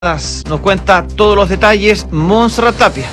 Nos cuenta todos los detalles Montserrat Tapia.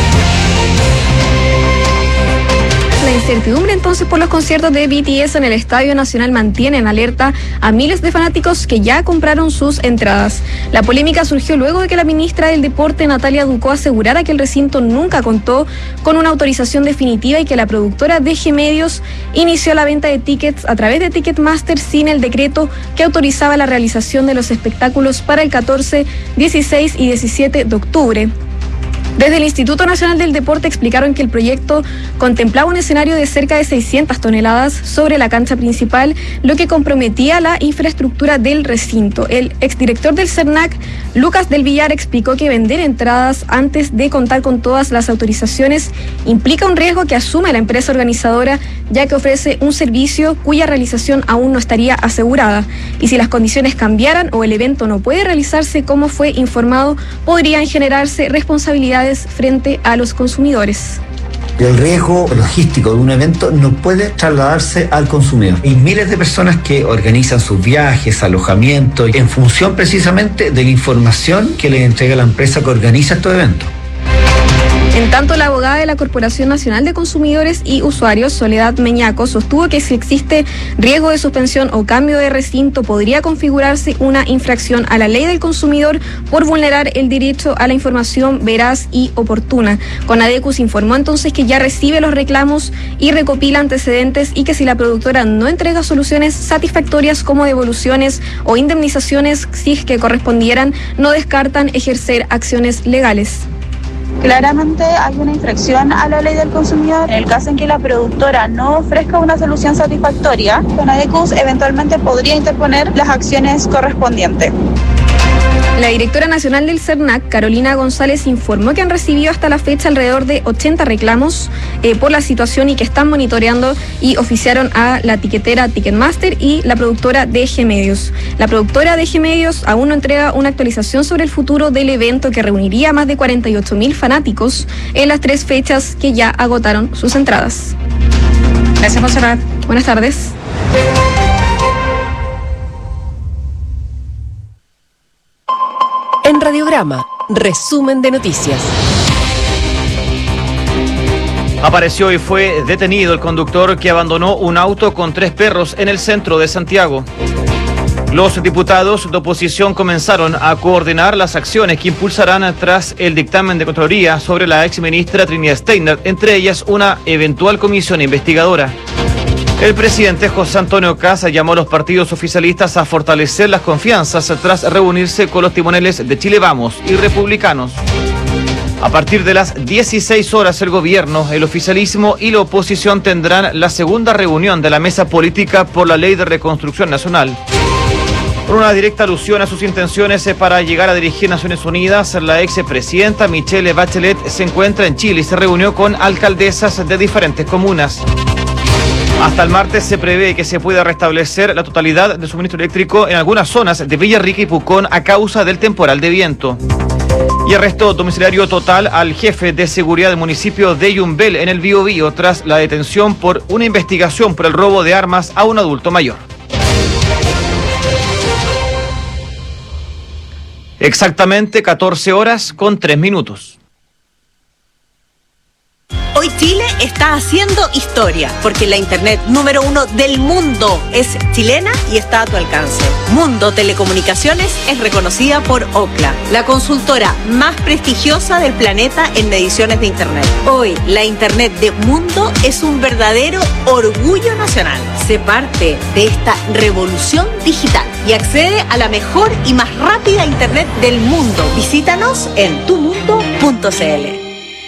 La incertidumbre entonces por los conciertos de BTS en el Estadio Nacional mantiene en alerta a miles de fanáticos que ya compraron sus entradas. La polémica surgió luego de que la ministra del Deporte, Natalia Ducó, asegurara que el recinto nunca contó con una autorización definitiva y que la productora DG Medios inició la venta de tickets a través de Ticketmaster sin el decreto que autorizaba la realización de los espectáculos para el 14, 16 y 17 de octubre. Desde el Instituto Nacional del Deporte explicaron que el proyecto contemplaba un escenario de cerca de 600 toneladas sobre la cancha principal, lo que comprometía la infraestructura del recinto. El exdirector del CERNAC, Lucas del Villar, explicó que vender entradas antes de contar con todas las autorizaciones implica un riesgo que asume la empresa organizadora, ya que ofrece un servicio cuya realización aún no estaría asegurada. Y si las condiciones cambiaran o el evento no puede realizarse como fue informado, podrían generarse responsabilidades frente a los consumidores. El riesgo logístico de un evento no puede trasladarse al consumidor. Hay miles de personas que organizan sus viajes, alojamientos, en función precisamente de la información que les entrega la empresa que organiza estos eventos. En tanto, la abogada de la Corporación Nacional de Consumidores y Usuarios, Soledad Meñaco, sostuvo que si existe riesgo de suspensión o cambio de recinto, podría configurarse una infracción a la ley del consumidor por vulnerar el derecho a la información veraz y oportuna. Conadecus informó entonces que ya recibe los reclamos y recopila antecedentes y que si la productora no entrega soluciones satisfactorias como devoluciones o indemnizaciones, si es que correspondieran, no descartan ejercer acciones legales. Claramente hay una infracción a la ley del consumidor. En el caso en que la productora no ofrezca una solución satisfactoria, Conadecus eventualmente podría interponer las acciones correspondientes. La directora nacional del CERNAC, Carolina González, informó que han recibido hasta la fecha alrededor de 80 reclamos por la situación y que están monitoreando y oficiaron a la tiquetera Ticketmaster y la productora DG Medios. La productora DG Medios aún no entrega una actualización sobre el futuro del evento que reuniría a más de 48.000 fanáticos en las 3 fechas que ya agotaron sus entradas. Gracias, Montserrat. Buenas tardes. En Radiograma, resumen de noticias. Apareció y fue detenido el conductor que abandonó un auto con 3 perros en el centro de Santiago. Los diputados de oposición comenzaron a coordinar las acciones que impulsarán tras el dictamen de Contraloría sobre la exministra Trinidad Steiner, entre ellas una eventual comisión investigadora. El presidente José Antonio Kast llamó a los partidos oficialistas a fortalecer las confianzas tras reunirse con los timoneles de Chile Vamos y republicanos. A partir de las 16 horas, el gobierno, el oficialismo y la oposición tendrán la segunda reunión de la mesa política por la Ley de Reconstrucción Nacional. Por una directa alusión a sus intenciones para llegar a dirigir Naciones Unidas, la expresidenta Michelle Bachelet se encuentra en Chile y se reunió con alcaldesas de diferentes comunas. Hasta el martes se prevé que se pueda restablecer la totalidad del suministro eléctrico en algunas zonas de Villarrica y Pucón a causa del temporal de viento. Y arresto domiciliario total al jefe de seguridad del municipio de Yumbel en el Biobío tras la detención por una investigación por el robo de armas a un adulto mayor. Exactamente 14 horas con 3 minutos. Hoy Chile está haciendo historia, porque la internet número 1 del mundo es chilena y está a tu alcance. Mundo Telecomunicaciones es reconocida por Ookla, la consultora más prestigiosa del planeta en mediciones de internet. Hoy, la internet de Mundo es un verdadero orgullo nacional. Sé parte de esta revolución digital y accede a la mejor y más rápida internet del mundo. Visítanos en tumundo.cl.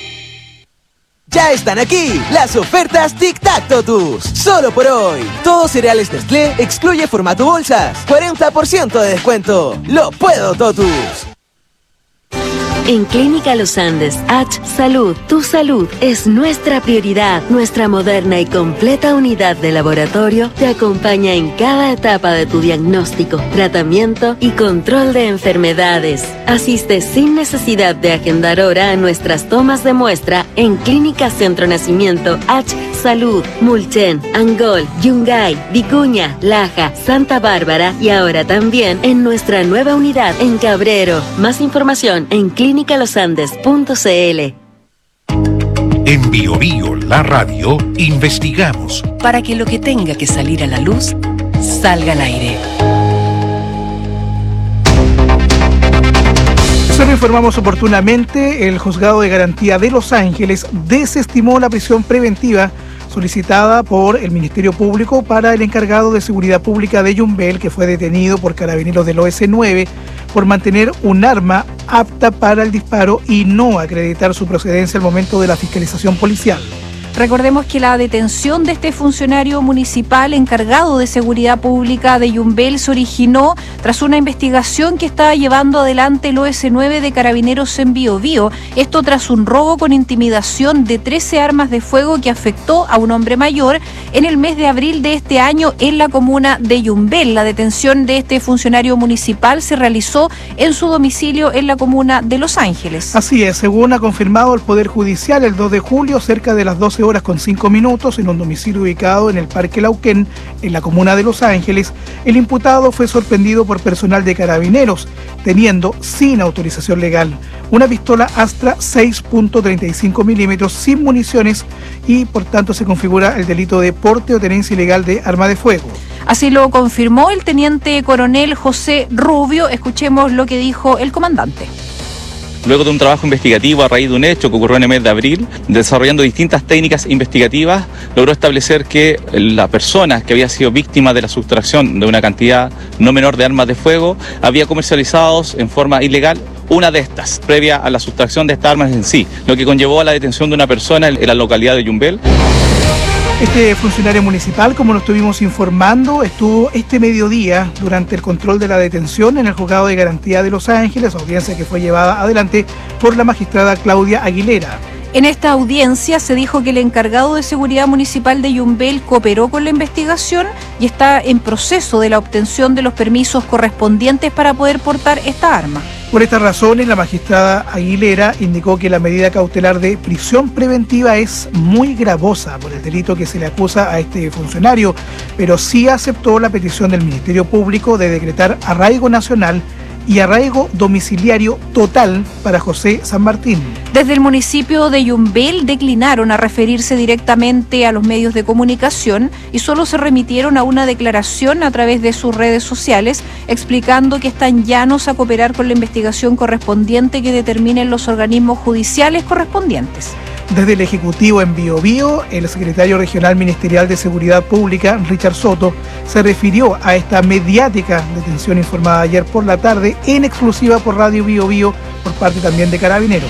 Ya están aquí las ofertas Tic Tac Totus. Solo por hoy. Todos cereales Nestlé excluye formato bolsas. 40% de descuento. Lo puedo, Totus. En Clínica Los Andes, H Salud, tu salud es nuestra prioridad. Nuestra moderna y completa unidad de laboratorio te acompaña en cada etapa de tu diagnóstico, tratamiento y control de enfermedades. Asiste sin necesidad de agendar hora a nuestras tomas de muestra en Clínica Centro Nacimiento H Salud, Mulchen, Angol, Yungay, Vicuña, Laja, Santa Bárbara y ahora también en nuestra nueva unidad en Cabrero. Más información en clinicalosandes.cl. En Bio Bio, la radio, investigamos Para que lo que tenga que salir a la luz, salga al aire. Solo informamos oportunamente, el Juzgado de Garantía de Los Ángeles desestimó la prisión preventiva solicitada por el Ministerio Público para el encargado de Seguridad Pública de Yumbel, que fue detenido por carabineros del OS9 por mantener un arma apta para el disparo y no acreditar su procedencia al momento de la fiscalización policial. Recordemos que la detención de este funcionario municipal encargado de seguridad pública de Yumbel se originó tras una investigación que estaba llevando adelante el OS9 de Carabineros en Biobío. Esto tras un robo con intimidación de 13 armas de fuego que afectó a un hombre mayor en el mes de abril de este año en la comuna de Yumbel. La detención de este funcionario municipal se realizó en su domicilio en la comuna de Los Ángeles. Así es, según ha confirmado el Poder Judicial, el 2 de julio, cerca de las 12 horas con 5 minutos, en un domicilio ubicado en el Parque Lauquén, en la comuna de Los Ángeles, el imputado fue sorprendido por personal de Carabineros, teniendo, sin autorización legal, una pistola Astra 6.35 milímetros sin municiones y, por tanto, se configura el delito de porte o tenencia ilegal de arma de fuego. Así lo confirmó el teniente coronel José Rubio. Escuchemos lo que dijo el comandante. Luego de un trabajo investigativo a raíz de un hecho que ocurrió en el mes de abril, desarrollando distintas técnicas investigativas, logró establecer que la persona que había sido víctima de la sustracción de una cantidad no menor de armas de fuego había comercializado en forma ilegal una de estas, previa a la sustracción de estas armas en sí, lo que conllevó a la detención de una persona en la localidad de Yumbel. Este funcionario municipal, como lo estuvimos informando, estuvo este mediodía durante el control de la detención en el Juzgado de Garantía de Los Ángeles, audiencia que fue llevada adelante por la magistrada Claudia Aguilera. En esta audiencia se dijo que el encargado de seguridad municipal de Yumbel cooperó con la investigación y está en proceso de la obtención de los permisos correspondientes para poder portar esta arma. Por estas razones, la magistrada Aguilera indicó que la medida cautelar de prisión preventiva es muy gravosa por el delito que se le acusa a este funcionario, pero sí aceptó la petición del Ministerio Público de decretar arraigo nacional y arraigo domiciliario total para José San Martín. Desde el municipio de Yumbel declinaron a referirse directamente a los medios de comunicación y solo se remitieron a una declaración a través de sus redes sociales explicando que están llanos a cooperar con la investigación correspondiente que determinen los organismos judiciales correspondientes. Desde el Ejecutivo en Biobío, el secretario regional ministerial de Seguridad Pública, Richard Soto, se refirió a esta mediática detención informada ayer por la tarde en exclusiva por Radio Biobío por parte también de Carabineros.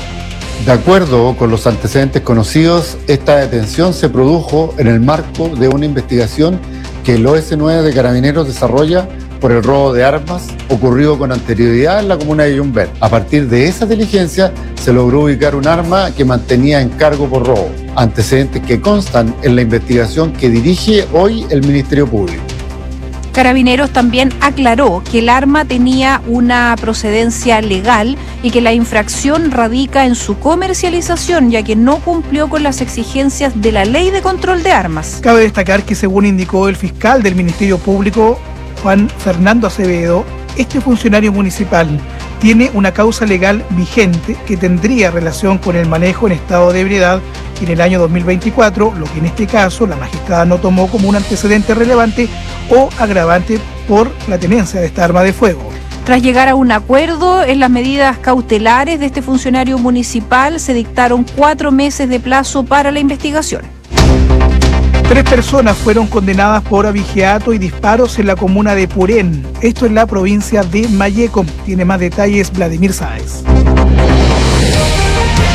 De acuerdo con los antecedentes conocidos, esta detención se produjo en el marco de una investigación que el OS9 de Carabineros desarrolla por el robo de armas ocurrido con anterioridad en la comuna de Yumbel. A partir de esa diligencia se logró ubicar un arma que mantenía en cargo por robo, antecedentes que constan en la investigación que dirige hoy el Ministerio Público. Carabineros también aclaró que el arma tenía una procedencia legal y que la infracción radica en su comercialización, ya que no cumplió con las exigencias de la Ley de Control de Armas. Cabe destacar que, según indicó el fiscal del Ministerio Público, Juan Fernando Acevedo, este funcionario municipal tiene una causa legal vigente que tendría relación con el manejo en estado de ebriedad en el año 2024, lo que en este caso la magistrada no tomó como un antecedente relevante o agravante por la tenencia de esta arma de fuego. Tras llegar a un acuerdo en las medidas cautelares de este funcionario municipal, se dictaron 4 meses de plazo para la investigación. 3 personas fueron condenadas por abigeato y disparos en la comuna de Purén. Esto en la provincia de Malleco. Tiene más detalles Vladimir Sáez.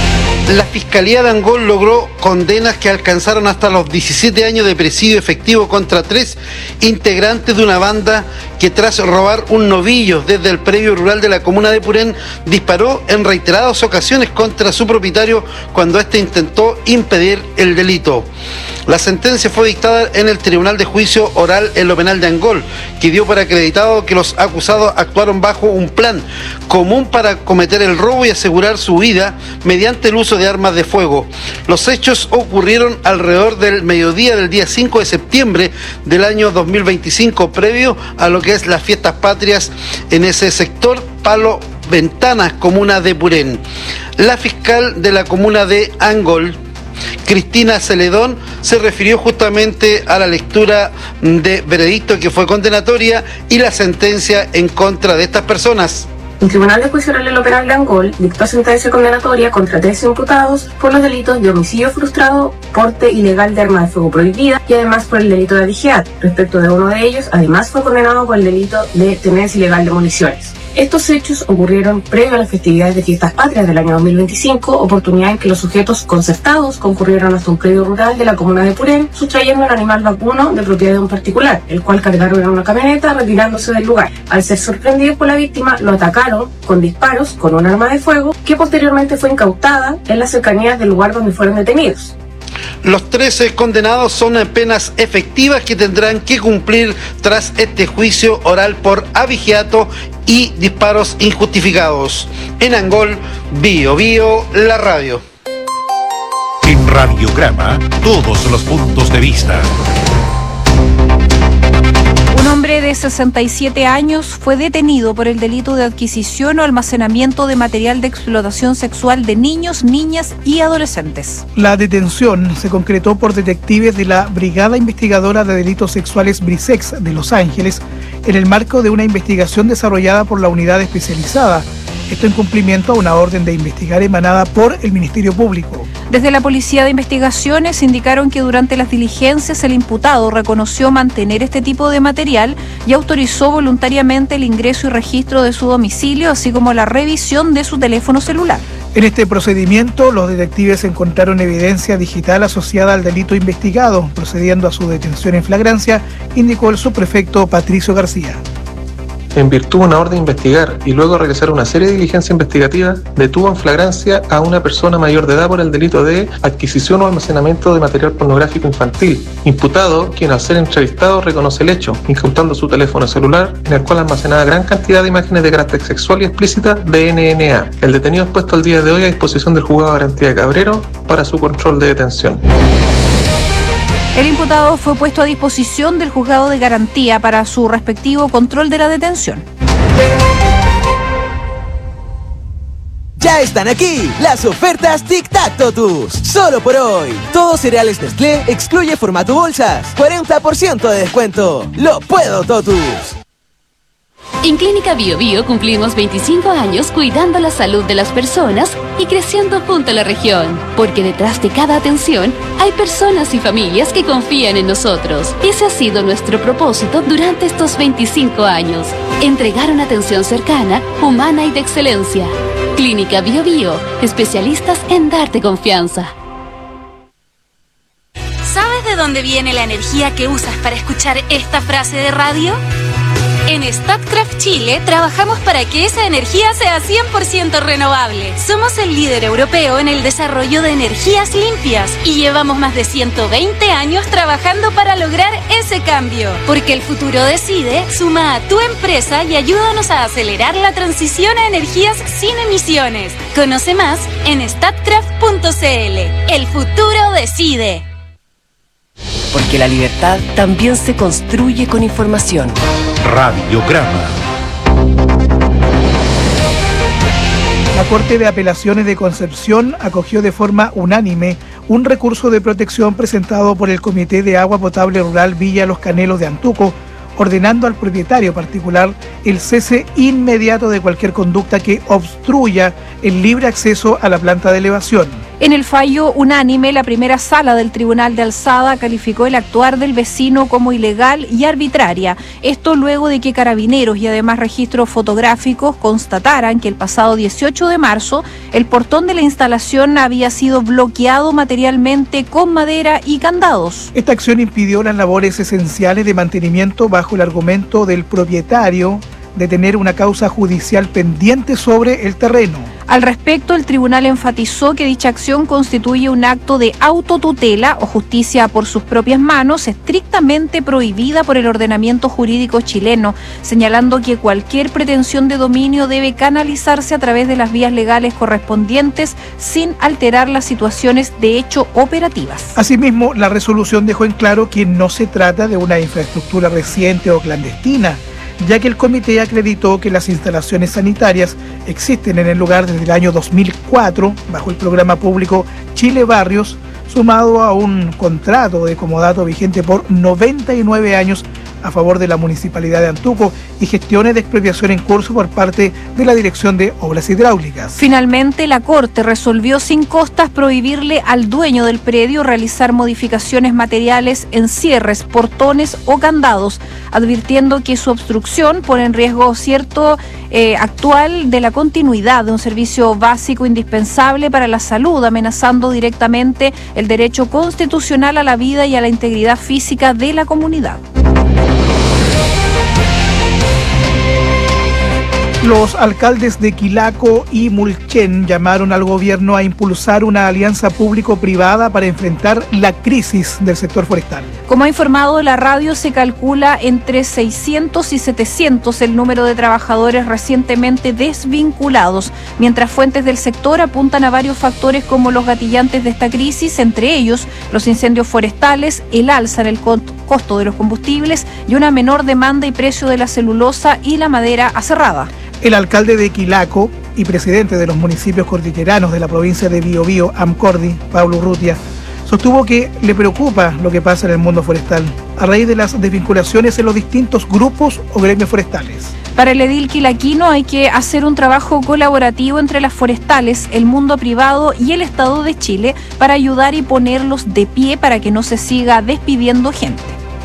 La Fiscalía de Angol logró condenas que alcanzaron hasta los 17 años de presidio efectivo contra 3 integrantes de una banda que, tras robar un novillo desde el predio rural de la comuna de Purén, disparó en reiteradas ocasiones contra su propietario cuando éste intentó impedir el delito. La sentencia fue dictada en el Tribunal de Juicio Oral en lo Penal de Angol, que dio por acreditado que los acusados actuaron bajo un plan común para cometer el robo y asegurar su huida mediante el uso de armas de fuego. Los hechos ocurrieron alrededor del mediodía del día 5 de septiembre del año 2025, previo a lo que es las fiestas patrias en ese sector, Palo Ventanas, comuna de Purén. La fiscal de la comuna de Angol, Cristina Celedón, se refirió justamente a la lectura de veredicto que fue condenatoria y la sentencia en contra de estas personas. El Tribunal de Juicio Oral en lo Penal de Angol dictó sentencia condenatoria contra 3 imputados por los delitos de homicidio frustrado, porte ilegal de arma de fuego prohibida y además por el delito de abigeato. Respecto de uno de ellos, además fue condenado por el delito de tenencia ilegal de municiones. Estos hechos ocurrieron previo a las festividades de Fiestas Patrias del año 2025, oportunidad en que los sujetos concertados concurrieron hasta un predio rural de la comuna de Purén, sustrayendo un animal vacuno de propiedad de un particular, el cual cargaron en una camioneta retirándose del lugar. Al ser sorprendidos por la víctima, lo atacaron con disparos con un arma de fuego que posteriormente fue incautada en las cercanías del lugar donde fueron detenidos. Los 13 condenados son penas efectivas que tendrán que cumplir tras este juicio oral por abigeato y disparos injustificados. En Angol, Bio Bio, la radio. En Radiograma, todos los puntos de vista. Un hombre de 67 años fue detenido por el delito de adquisición o almacenamiento de material de explotación sexual de niños, niñas y adolescentes. La detención se concretó por detectives de la Brigada Investigadora de Delitos Sexuales BRISEX de Los Ángeles en el marco de una investigación desarrollada por la unidad especializada. Esto en cumplimiento a una orden de investigar emanada por el Ministerio Público. Desde la Policía de Investigaciones indicaron que durante las diligencias el imputado reconoció mantener este tipo de material y autorizó voluntariamente el ingreso y registro de su domicilio, así como la revisión de su teléfono celular. En este procedimiento, los detectives encontraron evidencia digital asociada al delito investigado, procediendo a su detención en flagrancia, indicó el subprefecto Patricio García. En virtud de una orden de investigar y luego realizar una serie de diligencias investigativas, detuvo en flagrancia a una persona mayor de edad por el delito de adquisición o almacenamiento de material pornográfico infantil, imputado quien al ser entrevistado reconoce el hecho, incautando su teléfono celular en el cual almacenaba gran cantidad de imágenes de carácter sexual y explícita de NNA. El detenido es puesto el día de hoy a disposición del juzgado de garantía de Cabrero para su control de detención. El imputado fue puesto a disposición del juzgado de garantía para su respectivo control de la detención. Ya están aquí las ofertas Tic Tac Totus. Solo por hoy. Todos cereales Nestlé excluye formato bolsas. 40% de descuento. Lo puedo, Totus. En Clínica Bio Bio cumplimos 25 años cuidando la salud de las personas y creciendo junto a la región. Porque detrás de cada atención hay personas y familias que confían en nosotros. Ese ha sido nuestro propósito durante estos 25 años. Entregar una atención cercana, humana y de excelencia. Clínica Bio Bio, especialistas en darte confianza. ¿Sabes de dónde viene la energía que usas para escuchar esta frase de radio? En Statkraft Chile trabajamos para que esa energía sea 100% renovable. Somos el líder europeo en el desarrollo de energías limpias y llevamos más de 120 años trabajando para lograr ese cambio. Porque el futuro decide, suma a tu empresa y ayúdanos a acelerar la transición a energías sin emisiones. Conoce más en statkraft.cl. El futuro decide. Porque la libertad también se construye con información. Radiograma. La Corte de Apelaciones de Concepción acogió de forma unánime un recurso de protección presentado por el Comité de Agua Potable Rural Villa Los Canelos de Antuco, ordenando al propietario particular el cese inmediato de cualquier conducta que obstruya el libre acceso a la planta de elevación. En el fallo unánime, la primera sala del Tribunal de Alzada calificó el actuar del vecino como ilegal y arbitraria. Esto luego de que Carabineros y además registros fotográficos constataran que el pasado 18 de marzo el portón de la instalación había sido bloqueado materialmente con madera y candados. Esta acción impidió las labores esenciales de mantenimiento bajo el argumento del propietario de tener una causa judicial pendiente sobre el terreno. Al respecto, el tribunal enfatizó que dicha acción constituye un acto de autotutela o justicia por sus propias manos, estrictamente prohibida por el ordenamiento jurídico chileno, señalando que cualquier pretensión de dominio debe canalizarse a través de las vías legales correspondientes sin alterar las situaciones de hecho operativas. Asimismo, la resolución dejó en claro que no se trata de una infraestructura reciente o clandestina, ya que el comité acreditó que las instalaciones sanitarias existen en el lugar desde el año 2004 bajo el programa público Chile Barrios, sumado a un contrato de comodato vigente por 99 años a favor de la Municipalidad de Antuco y gestiones de expropiación en curso por parte de la Dirección de Obras Hidráulicas. Finalmente, la Corte resolvió sin costas prohibirle al dueño del predio realizar modificaciones materiales en cierres, portones o candados, advirtiendo que su obstrucción pone en riesgo cierto actual de la continuidad de un servicio básico indispensable para la salud, amenazando directamente el derecho constitucional a la vida y a la integridad física de la comunidad. Los alcaldes de Quilaco y Mulchen llamaron al gobierno a impulsar una alianza público-privada para enfrentar la crisis del sector forestal. Como ha informado la radio, se calcula entre 600 y 700 el número de trabajadores recientemente desvinculados, mientras fuentes del sector apuntan a varios factores como los gatillantes de esta crisis, entre ellos los incendios forestales, el alza en el costo de los combustibles y una menor demanda y precio de la celulosa y la madera aserrada. El alcalde de Quilaco y presidente de los municipios cordilleranos de la provincia de Biobío, Amcordi, Pablo Urrutia, sostuvo que le preocupa lo que pasa en el mundo forestal a raíz de las desvinculaciones en los distintos grupos o gremios forestales. Para el edil quilaquino hay que hacer un trabajo colaborativo entre las forestales, el mundo privado y el Estado de Chile para ayudar y ponerlos de pie para que no se siga despidiendo gente.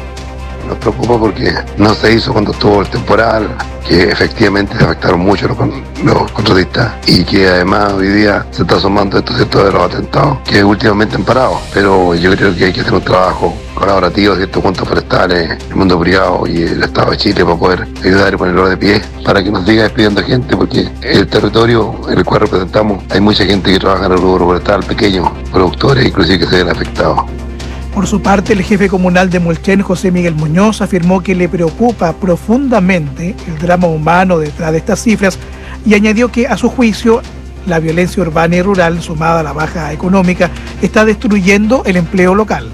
Nos preocupa porque no se hizo cuando estuvo el temporal, que efectivamente se afectaron mucho los contratistas y que además hoy día se está sumando esto cierto de los atentados que últimamente han parado. Pero yo creo que hay que hacer un trabajo colaborativo, ciertos puntos forestales, el mundo privado y el Estado de Chile para poder ayudar y ponerlo de pie para que nos siga despidiendo gente, porque el territorio en el cual representamos hay mucha gente que trabaja en el rubro forestal, pequeños productores inclusive que se ven afectados. Por su parte, el jefe comunal de Mulchen, José Miguel Muñoz, afirmó que le preocupa profundamente el drama humano detrás de estas cifras y añadió que, a su juicio, la violencia urbana y rural, sumada a la baja económica, está destruyendo el empleo local.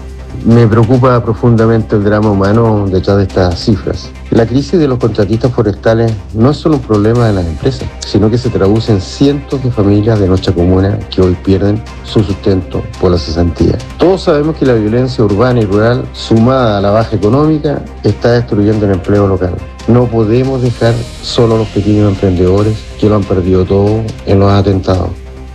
Me preocupa profundamente el drama humano detrás de estas cifras. La crisis de los contratistas forestales no es solo un problema de las empresas, sino que se traduce en cientos de familias de nuestra comuna que hoy pierden su sustento por la cesantía. Todos sabemos que la violencia urbana y rural, sumada a la baja económica, está destruyendo el empleo local. No podemos dejar solo a los pequeños emprendedores que lo han perdido todo en los atentados.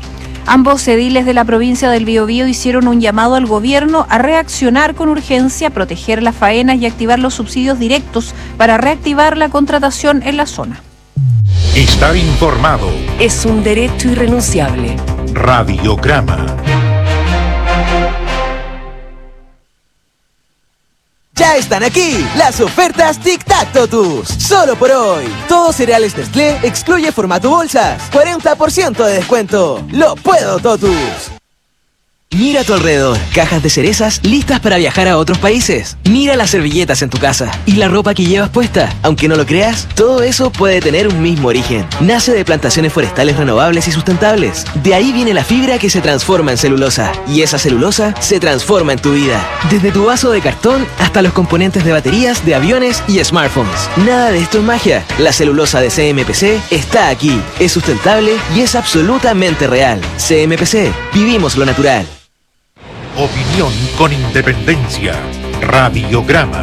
Ambos ediles de la provincia del Biobío hicieron un llamado al gobierno a reaccionar con urgencia, proteger las faenas y activar los subsidios directos para reactivar la contratación en la zona. Estar informado es un derecho irrenunciable. Radiograma. Ya están aquí las ofertas Tic Tac Totus. Solo por hoy. Todos cereales Nestlé excluye formato bolsas. 40% de descuento. Lo puedo, Totus. Mira a tu alrededor, cajas de cerezas listas para viajar a otros países. Mira las servilletas en tu casa y la ropa que llevas puesta. Aunque no lo creas, todo eso puede tener un mismo origen. Nace de plantaciones forestales renovables y sustentables. De ahí viene la fibra que se transforma en celulosa. Y esa celulosa se transforma en tu vida. Desde tu vaso de cartón hasta los componentes de baterías, de aviones y smartphones. Nada de esto es magia. La celulosa de CMPC está aquí. Es sustentable y es absolutamente real. CMPC, vivimos lo natural. Opinión con independencia. Radiograma.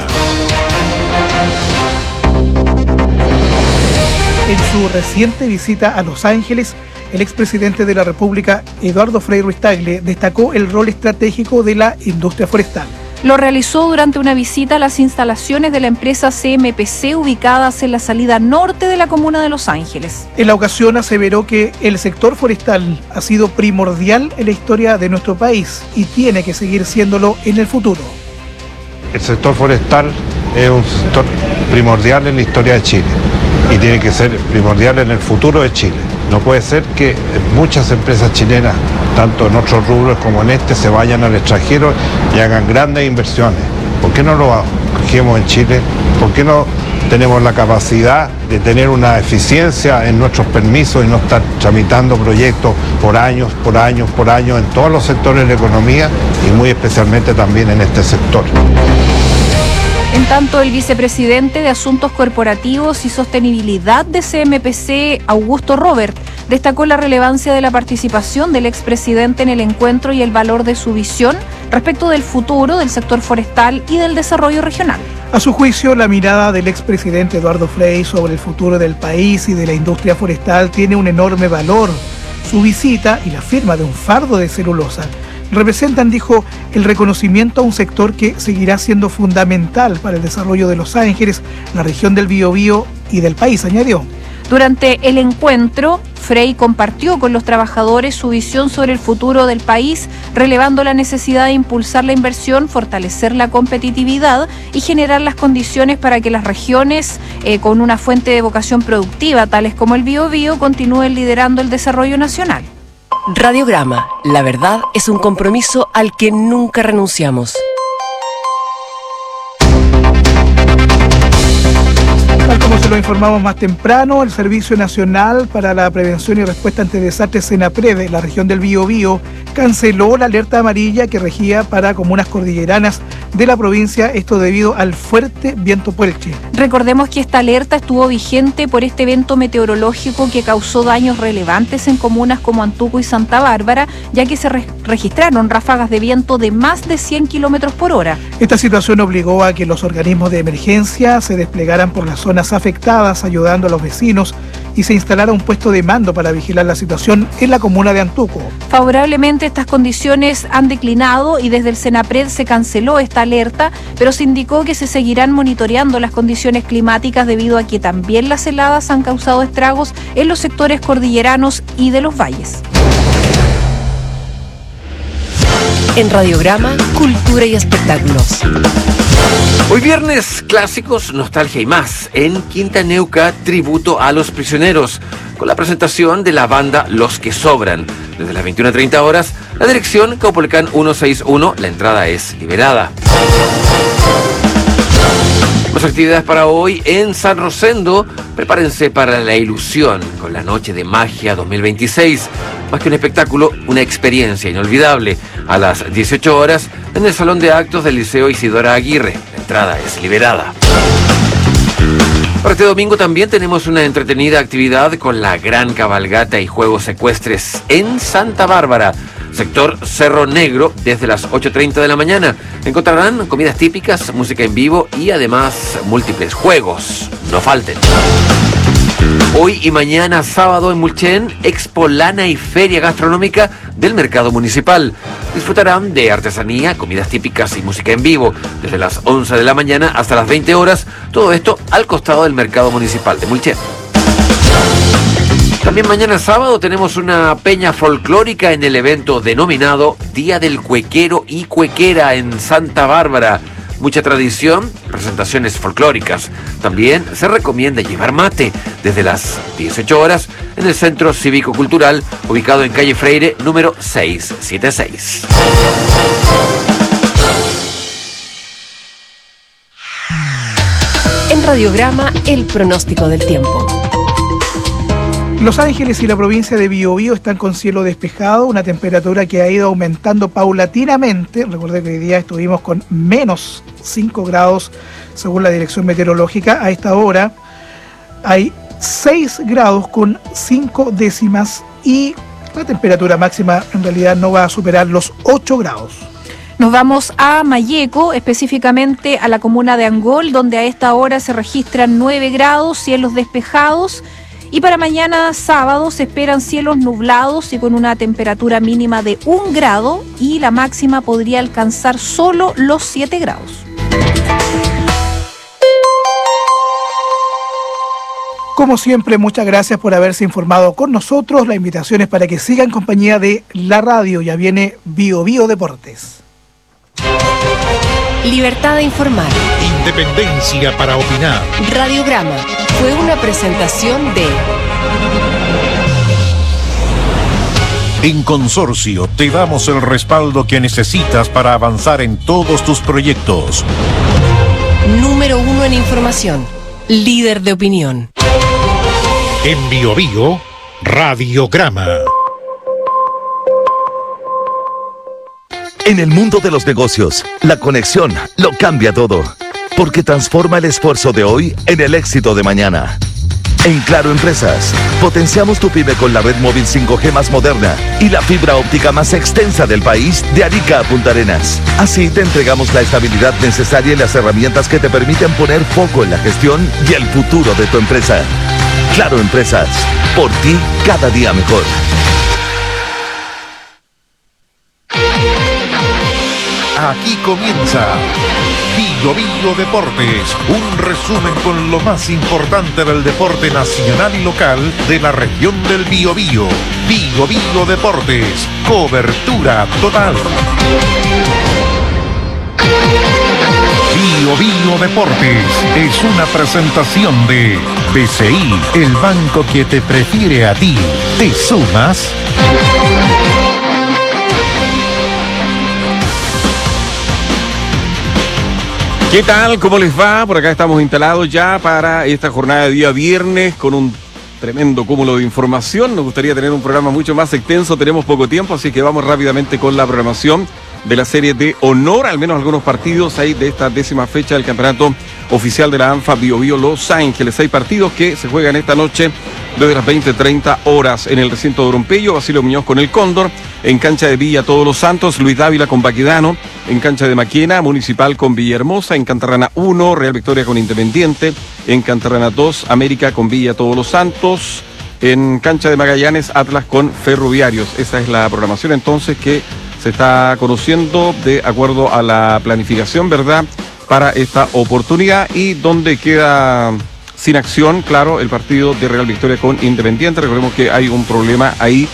En su reciente visita a Los Ángeles, el expresidente de la República, Eduardo Frei Ruiz-Tagle, destacó el rol estratégico de la industria forestal. Lo realizó durante una visita a las instalaciones de la empresa CMPC ubicadas en la salida norte de la comuna de Los Ángeles. En la ocasión aseveró que el sector forestal ha sido primordial en la historia de nuestro país y tiene que seguir siéndolo en el futuro. El sector forestal es un sector primordial en la historia de Chile y tiene que ser primordial en el futuro de Chile. No puede ser que muchas empresas chilenas, tanto en otros rubros como en este, se vayan al extranjero y hagan grandes inversiones. ¿Por qué no lo cogemos en Chile? ¿Por qué no tenemos la capacidad de tener una eficiencia en nuestros permisos y no estar tramitando proyectos por años en todos los sectores de la economía y muy especialmente también en este sector? En tanto, el vicepresidente de Asuntos Corporativos y Sostenibilidad de CMPC, Augusto Robert, destacó la relevancia de la participación del expresidente en el encuentro y el valor de su visión respecto del futuro del sector forestal y del desarrollo regional. A su juicio, la mirada del expresidente Eduardo Frei sobre el futuro del país y de la industria forestal tiene un enorme valor. Su visita y la firma de un fardo de celulosa representan, dijo, el reconocimiento a un sector que seguirá siendo fundamental para el desarrollo de Los Ángeles, la región del Biobío y del país, añadió. Durante el encuentro, Frei compartió con los trabajadores su visión sobre el futuro del país, relevando la necesidad de impulsar la inversión, fortalecer la competitividad y generar las condiciones para que las regiones con una fuente de vocación productiva, tales como el Biobío, continúen liderando el desarrollo nacional. Radiograma, la verdad es un compromiso al que nunca renunciamos. Tal como se lo informamos más temprano, el Servicio Nacional para la Prevención y Respuesta ante Desastres, SENAPRED, de la región del Biobío, canceló la alerta amarilla que regía para comunas cordilleranas de la provincia, esto debido al fuerte viento puelche. Recordemos que esta alerta estuvo vigente por este evento meteorológico que causó daños relevantes en comunas como Antuco y Santa Bárbara, ya que se registraron ráfagas de viento de más de 100 kilómetros por hora. Esta situación obligó a que los organismos de emergencia se desplegaran por las zonas afectadas, ayudando a los vecinos, y se instalara un puesto de mando para vigilar la situación en la comuna de Antuco. Favorablemente, estas condiciones han declinado y desde el SENAPRED se canceló esta alerta, pero se indicó que se seguirán monitoreando las condiciones climáticas debido a que también las heladas han causado estragos en los sectores cordilleranos y de los valles. En Radiograma, Cultura y Espectáculos. Hoy viernes, clásicos, nostalgia y más. En Quinta Neuca, tributo a los prisioneros, con la presentación de la banda Los Que Sobran. Desde las 21:30 horas, la dirección Caupolicán 161, la entrada es liberada. Más actividades para hoy en San Rosendo. Prepárense para la ilusión con la Noche de Magia 2026. Más que un espectáculo, una experiencia inolvidable. A las 18 horas en el Salón de Actos del Liceo Isidora Aguirre. La entrada es liberada. Para este domingo también tenemos una entretenida actividad con la gran cabalgata y juegos ecuestres en Santa Bárbara, sector Cerro Negro, desde las 8:30 de la mañana. Encontrarán comidas típicas, música en vivo y además múltiples juegos. No falten. Hoy y mañana sábado en Mulchen, Expo Lana y Feria Gastronómica del Mercado Municipal. Disfrutarán de artesanía, comidas típicas y música en vivo desde las 11 de la mañana hasta las 20 horas. Todo esto al costado del Mercado Municipal de Mulchen. También mañana sábado tenemos una peña folclórica en el evento denominado Día del Cuequero y Cuequera en Santa Bárbara. Mucha tradición, presentaciones folclóricas. También se recomienda llevar mate desde las 18 horas en el Centro Cívico-Cultural, ubicado en calle Freire, número 676. En Radiograma, el pronóstico del tiempo. Los Ángeles y la provincia de Biobío están con cielo despejado, una temperatura que ha ido aumentando paulatinamente. Recordé que hoy día estuvimos con menos 5 grados según la Dirección Meteorológica. A esta hora hay 6 grados con 5 décimas y la temperatura máxima en realidad no va a superar los 8 grados. Nos vamos a Mayeco, específicamente a la comuna de Angol, donde a esta hora se registran 9 grados, cielos despejados. Y para mañana sábado se esperan cielos nublados y con una temperatura mínima de 1 grado y la máxima podría alcanzar solo los 7 grados. Como siempre, muchas gracias por haberse informado con nosotros. La invitación es para que siga en compañía de la radio. Ya viene Bio Bio Deportes. Libertad de informar. Independencia para opinar. Radiograma fue una presentación de... En Consorcio te damos el respaldo que necesitas para avanzar en todos tus proyectos. Número 1 en información. Líder de opinión. En Bio Bio, Radiograma. En el mundo de los negocios, la conexión lo cambia todo, porque transforma el esfuerzo de hoy en el éxito de mañana. En Claro Empresas, potenciamos tu pyme con la red móvil 5G más moderna y la fibra óptica más extensa del país, de Arica a Punta Arenas. Así te entregamos la estabilidad necesaria y las herramientas que te permiten poner foco en la gestión y el futuro de tu empresa. Claro Empresas, por ti cada día mejor. Aquí comienza Bio Bio Deportes, un resumen con lo más importante del deporte nacional y local de la región del Biobío. Bio Bio Deportes, cobertura total. Bio Bio Deportes es una presentación de BCI, el banco que te prefiere a ti. ¿Te sumas? ¿Qué tal? ¿Cómo les va? Por acá estamos instalados ya para esta jornada de día viernes con un tremendo cúmulo de información. Nos gustaría tener un programa mucho más extenso, tenemos poco tiempo, así que vamos rápidamente con la programación de la serie de honor, al menos algunos partidos ahí de esta 10ª fecha del campeonato oficial de la ANFA Bio Bio Los Ángeles. 6 partidos que se juegan esta noche desde las 20:30 horas en el recinto de Orompello. Basilio Muñoz con el Cóndor, en cancha de Villa Todos los Santos, Luis Dávila con Baquedano, en cancha de Maquena, Municipal con Villahermosa, en Cantarrana 1, Real Victoria con Independiente, en Cantarrana 2, América con Villa Todos los Santos, en cancha de Magallanes, Atlas con Ferroviarios. Esa es la programación entonces que se está conociendo de acuerdo a la planificación, ¿verdad?, para esta oportunidad, y donde queda sin acción, claro, el partido de Real Victoria con Independiente. Recordemos que hay un problema ahí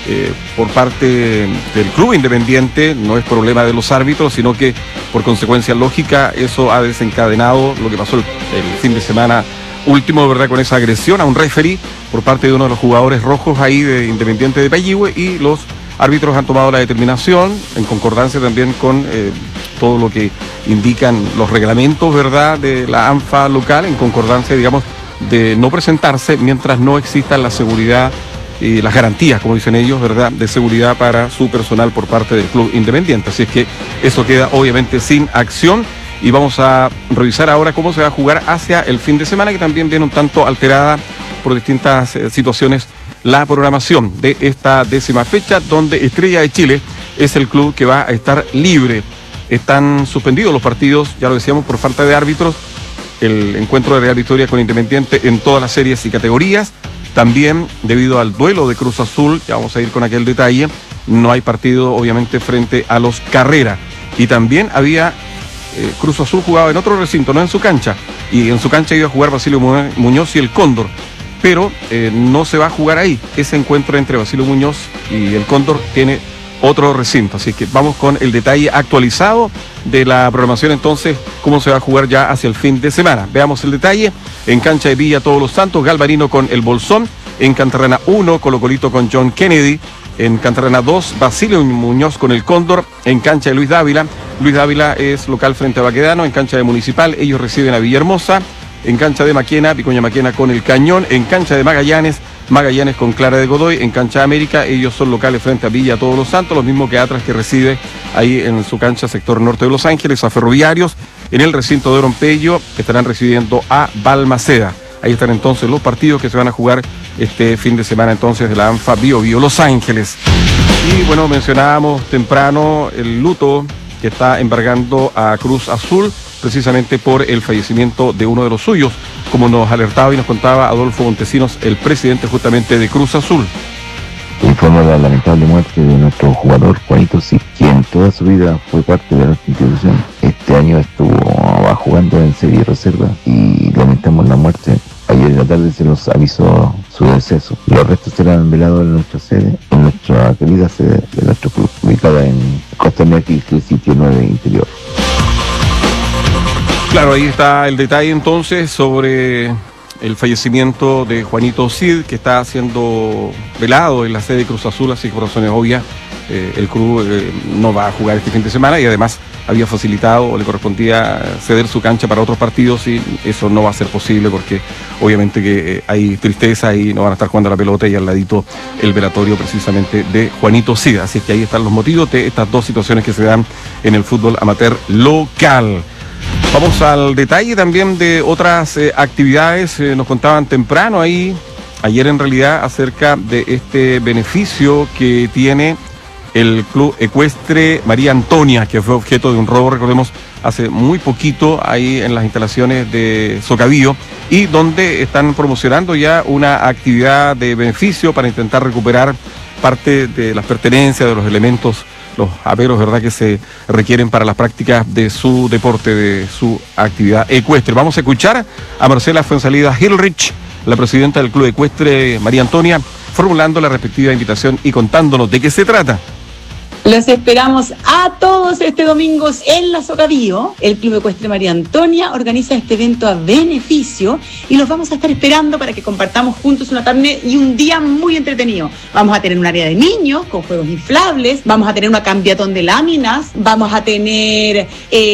por parte del club Independiente, no es problema de los árbitros, sino que por consecuencia lógica eso ha desencadenado lo que pasó el fin de semana último, ¿verdad?, con esa agresión a un referee por parte de uno de los jugadores rojos ahí de Independiente de Payihue, y los árbitros han tomado la determinación, en concordancia también con todo lo que indican los reglamentos, ¿verdad?, de la ANFA local, en concordancia, digamos, de no presentarse mientras no exista la seguridad y las garantías, como dicen ellos, ¿verdad?, de seguridad para su personal por parte del club Independiente. Así es que eso queda obviamente sin acción, y vamos a revisar ahora cómo se va a jugar hacia el fin de semana, que también viene un tanto alterada por distintas situaciones la programación de esta 10ª fecha, donde Estrella de Chile es el club que va a estar libre. Están suspendidos los partidos, ya lo decíamos, por falta de árbitros. El encuentro de Real Victoria con Independiente en todas las series y categorías. También debido al duelo de Cruz Azul, ya vamos a ir con aquel detalle, no hay partido obviamente frente a los Carrera. Y también había Cruz Azul jugaba en otro recinto, no en su cancha, y en su cancha iba a jugar Basilio Muñoz y el Cóndor, pero no se va a jugar ahí. Ese encuentro entre Basilio Muñoz y el Cóndor tiene otro recinto, así que vamos con el detalle actualizado de la programación entonces, cómo se va a jugar ya hacia el fin de semana. Veamos el detalle. En cancha de Villa Todos los Santos, Galvarino con el Bolsón, en Cantarrana 1, Colo Colito con John Kennedy, en Cantarrana 2, Basilio Muñoz con el Cóndor, en cancha de Luis Dávila es local frente a Baquedano, en cancha de Municipal, ellos reciben a Villahermosa, en cancha de Maquena, Vicuña Maquena con el Cañón, en cancha de Magallanes con Clara de Godoy, en cancha de América, ellos son locales frente a Villa Todos los Santos, lo mismo que Atlas, que recibe ahí en su cancha sector norte de Los Ángeles a Ferroviarios. En el recinto de Orompello estarán recibiendo a Balmaceda. Ahí están entonces los partidos que se van a jugar este fin de semana entonces de la ANFA Bio Bio Los Ángeles. Y bueno, mencionábamos temprano el luto que está embargando a Cruz Azul precisamente por el fallecimiento de uno de los suyos, como nos alertaba y nos contaba Adolfo Montesinos, el presidente justamente de Cruz Azul. Informa la lamentable muerte de nuestro jugador Juanito Cid, quien toda su vida fue parte de nuestra institución. Este año estuvo jugando en serie reserva y lamentamos la muerte. Ayer en la tarde se nos avisó su deceso. Los restos serán velados en nuestra sede, en nuestra querida sede de nuestro club, ubicada en Costanera Quisque, sitio 9 interior. Claro, ahí está el detalle entonces sobre el fallecimiento de Juanito Cid, que está siendo velado en la sede de Cruz Azul, así que por razones obvias el club no va a jugar este fin de semana y además había facilitado o le correspondía ceder su cancha para otros partidos y eso no va a ser posible porque obviamente que hay tristeza y no van a estar jugando la pelota y al ladito el velatorio precisamente de Juanito Cid. Así es que ahí están los motivos de estas dos situaciones que se dan en el fútbol amateur local. Vamos al detalle también de otras actividades. Nos contaban temprano ahí, ayer en realidad, acerca de este beneficio que tiene el Club Ecuestre María Antonia, que fue objeto de un robo, recordemos, hace muy poquito ahí en las instalaciones de Socavío, y donde están promocionando ya una actividad de beneficio para intentar recuperar parte de las pertenencias, de los elementos, los aperos, ¿verdad?, que se requieren para las prácticas de su deporte, de su actividad ecuestre. Vamos a escuchar a Marcela Fuenzalida Hilrich, la presidenta del Club Ecuestre María Antonia, formulando la respectiva invitación y contándonos de qué se trata. Los esperamos a todos este domingo en la Socavío. El Club Ecuestre María Antonia organiza este evento a beneficio y los vamos a estar esperando para que compartamos juntos una tarde y un día muy entretenido. Vamos a tener un área de niños con juegos inflables, vamos a tener una cambiatón de láminas, vamos a tener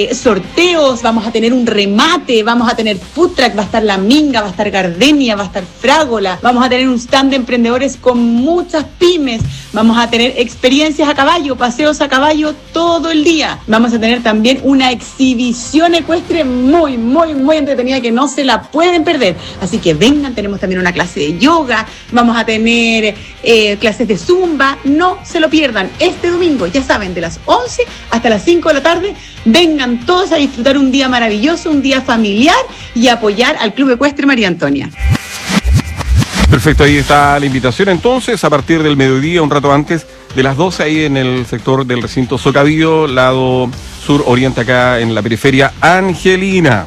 sorteos, vamos a tener un remate, vamos a tener food truck, va a estar La Minga, va a estar Gardenia, va a estar Frágola, vamos a tener un stand de emprendedores con muchas pymes, vamos a tener experiencias a caballo, paseos a caballo todo el día. Vamos a tener también una exhibición ecuestre muy entretenida que no se la pueden perder. Así que vengan, tenemos también una clase de yoga, vamos a tener clases de zumba, no se lo pierdan. Este domingo, ya saben, de las 11 hasta las 5 de la tarde, vengan todos a disfrutar un día maravilloso, un día familiar y apoyar al Club Ecuestre María Antonia. Perfecto, ahí está la invitación entonces, a partir del mediodía, un rato antes de las 12, ahí en el sector del recinto Socavío, lado sur-oriente, acá en la periferia angelina.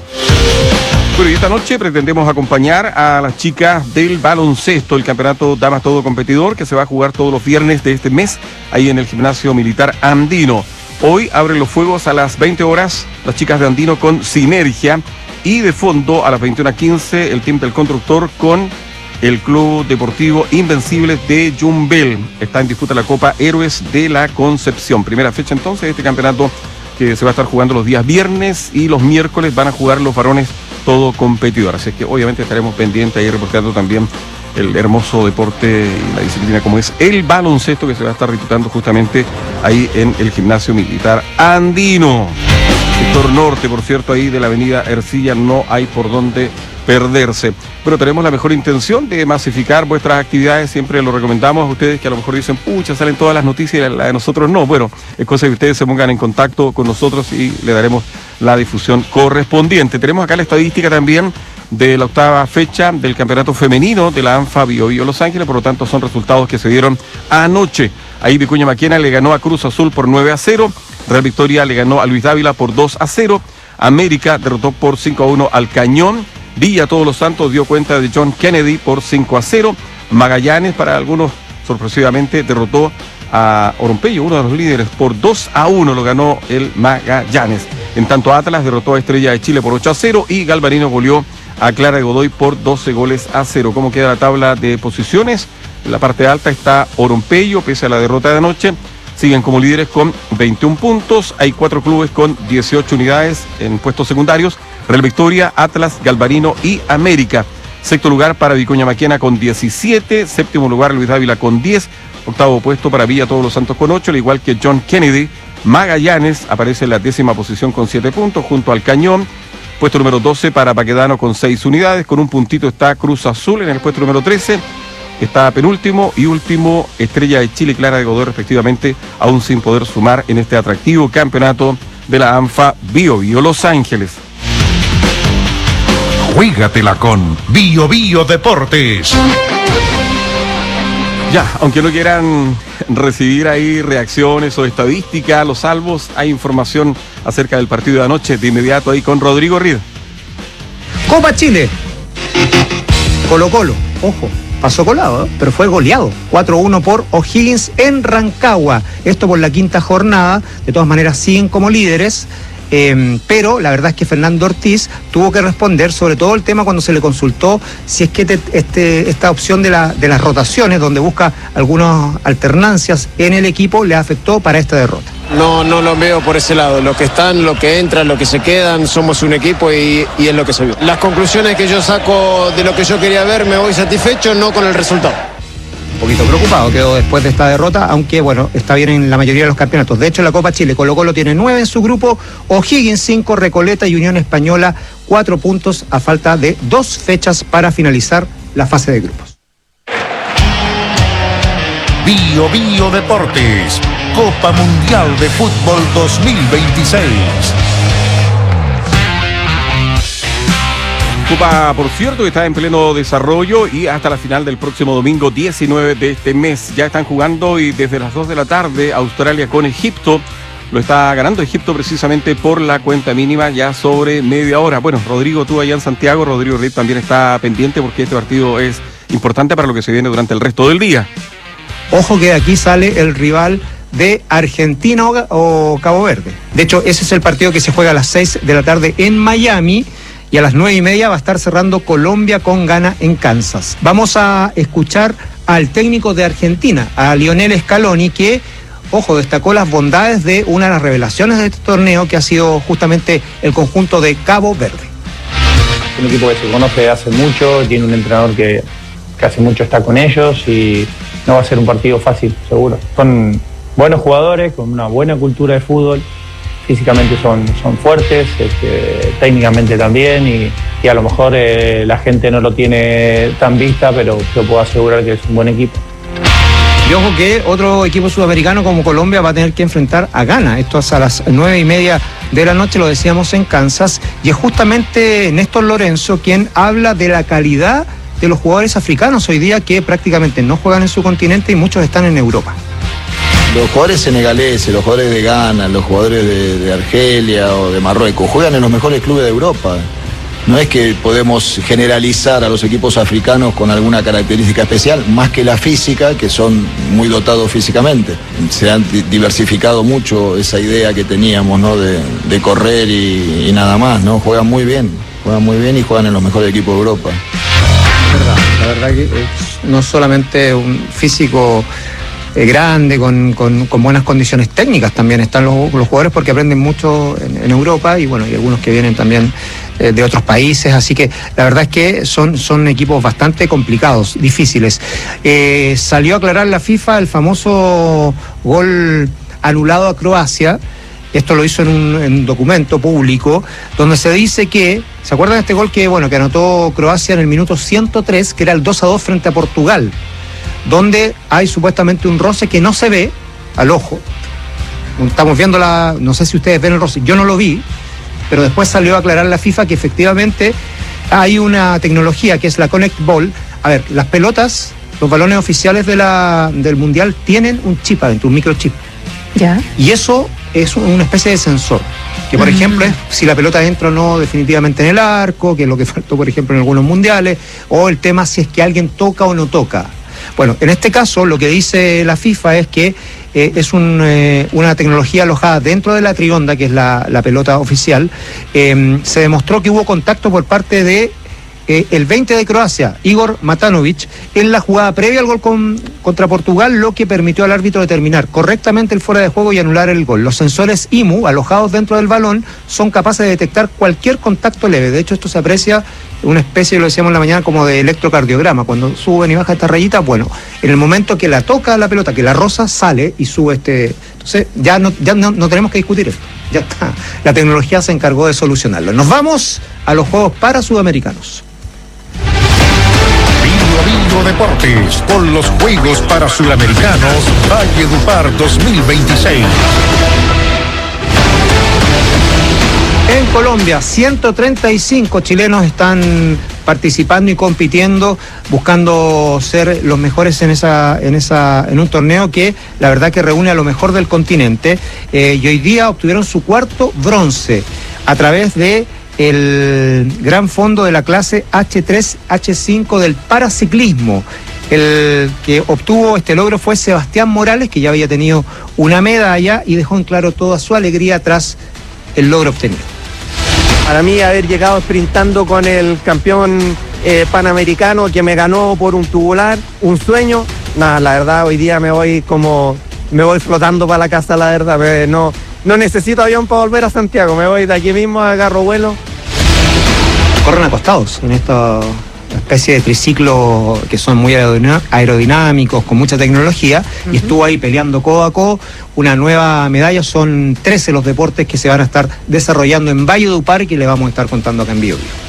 Bueno, y esta noche pretendemos acompañar a las chicas del baloncesto, el campeonato Damas Todo Competidor, que se va a jugar todos los viernes de este mes, ahí en el gimnasio militar andino. Hoy abren los fuegos a las 20 horas, las chicas de Andino con Sinergia, y de fondo a las 21:15 el team del constructor con el Club Deportivo Invencibles de Yumbel. Está en disputa la Copa Héroes de la Concepción. Primera fecha entonces de este campeonato que se va a estar jugando los días viernes y los miércoles van a jugar los varones todo competidor. Así que obviamente estaremos pendientes ahí reportando también el hermoso deporte y la disciplina como es el baloncesto que se va a estar disputando justamente ahí en el gimnasio militar andino. Sector norte, por cierto, ahí de la avenida Ercilla no hay por dónde perderse. Pero tenemos la mejor intención de masificar vuestras actividades, siempre lo recomendamos a ustedes que a lo mejor dicen, pucha, salen todas las noticias y la de nosotros no. Bueno, es cosa que ustedes se pongan en contacto con nosotros y le daremos la difusión correspondiente. Tenemos acá la estadística también de la octava fecha del campeonato femenino de la ANFA Biobío Los Ángeles, por lo tanto son resultados que se dieron anoche. Ahí Vicuña Maquena le ganó a Cruz Azul por 9-0, Real Victoria le ganó a Luis Dávila por 2-0, América derrotó por 5-1 al Cañón, Villa Todos los Santos dio cuenta de John Kennedy por 5-0, Magallanes, para algunos sorpresivamente, derrotó a Orompello, uno de los líderes, por 2-1 lo ganó el Magallanes. En tanto Atlas derrotó a Estrella de Chile por 8-0 y Galvarino goleó a Clara de Godoy por 12-0. ¿Cómo queda la tabla de posiciones? En la parte alta está Orompello, pese a la derrota de anoche. Siguen como líderes con 21 puntos. Hay 4 clubes con 18 unidades en puestos secundarios. Real Victoria, Atlas, Galvarino y América. Sexto lugar para Vicuña Maquena con 17. Séptimo lugar Luis Dávila con 10. Octavo puesto para Villa Todos los Santos con 8, al igual que John Kennedy. Magallanes aparece en la 10ª posición con 7 puntos junto al Cañón. Puesto número 12 para Baquedano con 6 unidades. Con un puntito está Cruz Azul en el puesto número 13. Está penúltimo y último Estrella de Chile y Clara de Godoy respectivamente, aún sin poder sumar en este atractivo campeonato de la ANFA Biobío Los Ángeles. Juégatela con Bio Bio Deportes. Ya, aunque no quieran recibir ahí reacciones o estadísticas, los salvos, hay información acerca del partido de anoche de inmediato ahí con Rodrigo Ríos. Copa Chile. Colo-Colo, ojo, pasó colado, pero fue goleado 4-1 por O'Higgins en Rancagua. Esto por la quinta jornada. De todas maneras siguen como líderes. Pero la verdad es que Fernando Ortiz tuvo que responder, sobre todo el tema cuando se le consultó si es que esta opción de las rotaciones, donde busca algunas alternancias en el equipo, le afectó para esta derrota. No lo veo por ese lado. Lo que están, lo que entran, lo que se quedan, somos un equipo y es lo que se vio. Las conclusiones que yo saco de lo que yo quería ver, me voy satisfecho, no con el resultado. Un poquito preocupado quedó después de esta derrota, aunque bueno, está bien en la mayoría de los campeonatos. De hecho, en la Copa Chile, Colo-Colo tiene 9 en su grupo, O'Higgins 5, Recoleta y Unión Española 4 puntos a falta de 2 fechas para finalizar la fase de grupos. Bio Bio Deportes, Copa Mundial de Fútbol 2026. Copa, por cierto, que está en pleno desarrollo y hasta la final del próximo domingo 19 de este mes. Ya están jugando y desde las 2 de la tarde Australia con Egipto. Lo está ganando Egipto precisamente por la cuenta mínima, ya sobre media hora. Bueno, Rodrigo, tú allá en Santiago, Rodrigo Reed también está pendiente porque este partido es importante para lo que se viene durante el resto del día. Ojo que aquí sale el rival de Argentina o Cabo Verde. De hecho, ese es el partido que se juega a las 6 de la tarde en Miami. Y a las 9:30 va a estar cerrando Colombia con Ghana en Kansas. Vamos a escuchar al técnico de Argentina, a Lionel Scaloni, que, ojo, destacó las bondades de una de las revelaciones de este torneo, que ha sido justamente el conjunto de Cabo Verde. Un equipo que se conoce hace mucho, tiene un entrenador que hace mucho está con ellos y no va a ser un partido fácil, seguro. Son buenos jugadores, con una buena cultura de fútbol. Físicamente son fuertes, técnicamente también y a lo mejor la gente no lo tiene tan vista, pero yo puedo asegurar que es un buen equipo. Y ojo que otro equipo sudamericano como Colombia va a tener que enfrentar a Ghana. Esto es a las 9:30 de la noche, lo decíamos en Kansas, y es justamente Néstor Lorenzo quien habla de la calidad de los jugadores africanos hoy día, que prácticamente no juegan en su continente y muchos están en Europa. Los jugadores senegaleses, los jugadores de Ghana, los jugadores de Argelia o de Marruecos juegan en los mejores clubes de Europa. No es que podemos generalizar a los equipos africanos con alguna característica especial, más que la física, que son muy dotados físicamente. Se han diversificado mucho esa idea que teníamos, ¿no? de correr y nada más, ¿no? Juegan muy bien y juegan en los mejores equipos de Europa. La verdad que no solamente un físico grande, con buenas condiciones técnicas, también están los jugadores, porque aprenden mucho en Europa y bueno, y algunos que vienen también de otros países, así que la verdad es que son equipos bastante complicados, difíciles. Salió a aclarar la FIFA el famoso gol anulado a Croacia. Esto lo hizo en un documento público donde se dice que, ¿se acuerdan de este gol que anotó Croacia en el minuto 103, que era el 2-2 frente a Portugal? Donde hay supuestamente un roce que no se ve al ojo. Estamos viendo no sé si ustedes ven el roce, yo no lo vi, pero después salió a aclarar la FIFA que efectivamente hay una tecnología que es la Connect Ball. A ver, las pelotas, los balones oficiales del Mundial tienen un chip adentro, un microchip. Ya. Y eso es una especie de sensor, que por ejemplo es si la pelota entra o no definitivamente en el arco, que es lo que faltó por ejemplo en algunos mundiales, o el tema si es que alguien toca o no toca. Bueno, en este caso lo que dice la FIFA es que es una tecnología alojada dentro de la trionda, que es la pelota oficial. Se demostró que hubo contacto por parte de el 20 de Croacia, Igor Matanovic, en la jugada previa al gol contra Portugal, lo que permitió al árbitro determinar correctamente el fuera de juego y anular el gol. Los sensores IMU alojados dentro del balón son capaces de detectar cualquier contacto leve. De hecho, esto se aprecia una especie, lo decíamos en la mañana, como de electrocardiograma. Cuando suben y baja esta rayita, bueno, en el momento que la toca la pelota, que la roza, sale y sube Entonces, ya no tenemos que discutir esto. Ya está. La tecnología se encargó de solucionarlo. Nos vamos a los Juegos para Sudamericanos. Bio Deportes por los Juegos para Sudamericanos Valledupar 2026. En Colombia, 135 chilenos están participando y compitiendo, buscando ser los mejores en un torneo que la verdad que reúne a lo mejor del continente. Y hoy día obtuvieron su cuarto bronce a través de el gran fondo de la clase H3, H5 del paraciclismo. El que obtuvo este logro fue Sebastián Morales, que ya había tenido una medalla y dejó en claro toda su alegría tras el logro obtenido. Para mí haber llegado sprintando con el campeón panamericano que me ganó por un tubular, un sueño, nada, la verdad hoy día me voy flotando para la casa, la verdad, no necesito avión para volver a Santiago, me voy de aquí mismo, agarro vuelo. Corren acostados en esta especie de triciclo que son muy aerodinámicos, con mucha tecnología, y estuvo ahí peleando codo a codo. Una nueva medalla, son 13 los deportes que se van a estar desarrollando en Valledupar y que le vamos a estar contando acá en Bio Bio.